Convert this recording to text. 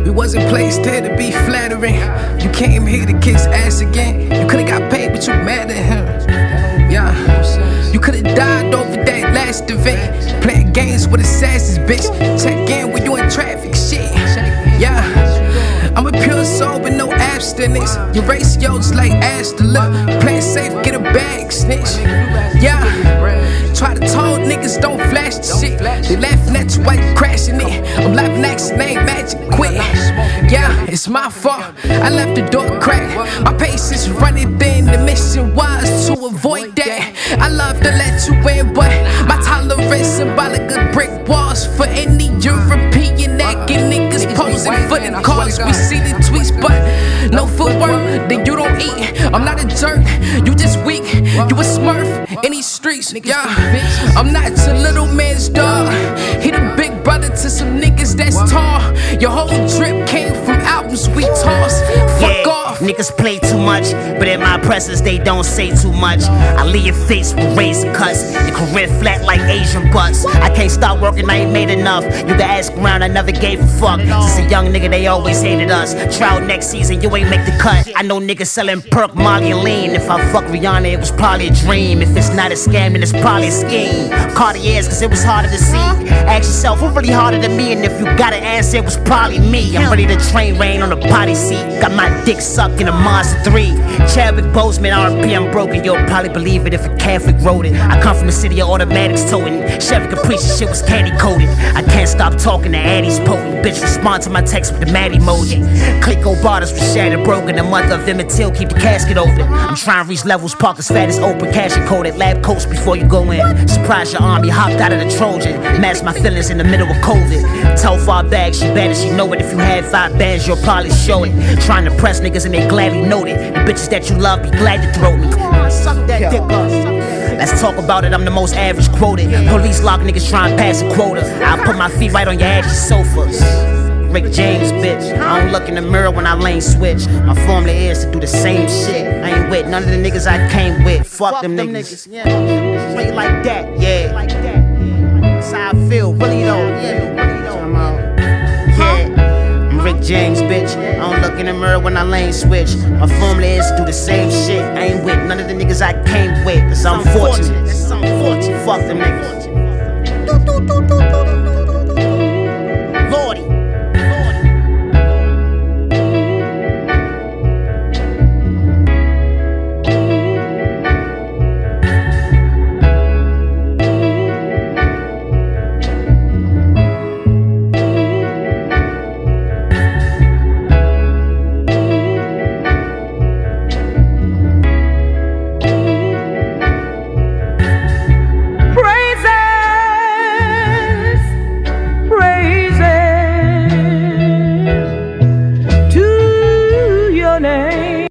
We wasn't placed here to be flattering. You came here to kiss ass again. You could've got paid, but you mad at him. Yeah, you could've died over that last event. Playing games with assassins, bitch. Check in when you in traffic, shit. Yeah, I'm a pure soul with no abstinence. Your ratio's like ass to lip. Play it safe, get a bag, snitch. Yeah, try to told niggas don't flash the shit. They laughing at you while you crashing it. I'm laughing at your name, magic quit. Yeah, it's my fault. I left the door cracked. My patience running thin. The mission was to avoid that. I love to let you in, but my tolerance symbolic of brick walls for any European acting niggas posing for the cause. We see the tweets, but no footwork. Then you don't eat. I'm not a jerk. You just weak. You a smurf in these streets. Yeah, I'm not your little man's dog. He the big brother to some niggas that's tall. Your whole drip came from albums we tossed. Fuck off. Niggas play too much, but in my presence they don't say too much. I leave your face with razor cuts. Your career flat like Asian butts. I can't stop working, I ain't made enough. You can ask around, I never gave a fuck. Since a young nigga, they always hated us. Trial next season, you ain't make the cut. I know niggas selling perk, Molly, and lean. If I fuck Rihanna, it was probably a dream. If it's not a scam, then it's probably a scheme. Cartier's, cause it was harder to see. Ask yourself, who really harder than me? And if you got an answer, it was probably me. I'm ready to train rain on the body seat. Got my dick sucked in a Mazda 3. Chadwick Boseman, R.P. I'm broken. You'll probably believe it if a Catholic wrote it. I come from the city of automatics toting. Chevy Caprice, shit was candy coated. I can't stop talking, the Addy's potent. Bitch, respond to my text with the mad emoji. Clico Barters was shattered, broken. The mother of Emmett Till, keep the casket open. I'm trying to reach levels, park as fat as open. Cash and coded, lab coats before you go in. Surprise your army, hopped out of the Trojan. Mask my feelings in the middle of COVID. Tell far bag, she bad and she know it. If you had 5 bands, you'll probably show it. Trying to press niggas and they gladly note it. The bitches that you love be glad to throw me. Suck that dick up. Let's talk about it, I'm the most average quoted. Police lock niggas trying to pass a quota. I'll put my feet right on your ashy sofas. Rick James, bitch. I don't look in the mirror when I lane switch. My formula is to do the same shit. I ain't with none of the niggas I came with. Fuck them niggas. Yeah. Straight like that, yeah. That's how I feel, really though. Yeah. I'm Rick James, bitch. I don't look in the mirror when I lane switch. My formula is to do the same shit. I ain't with none of the niggas I came with. That's unfortunate. Fuck them niggas.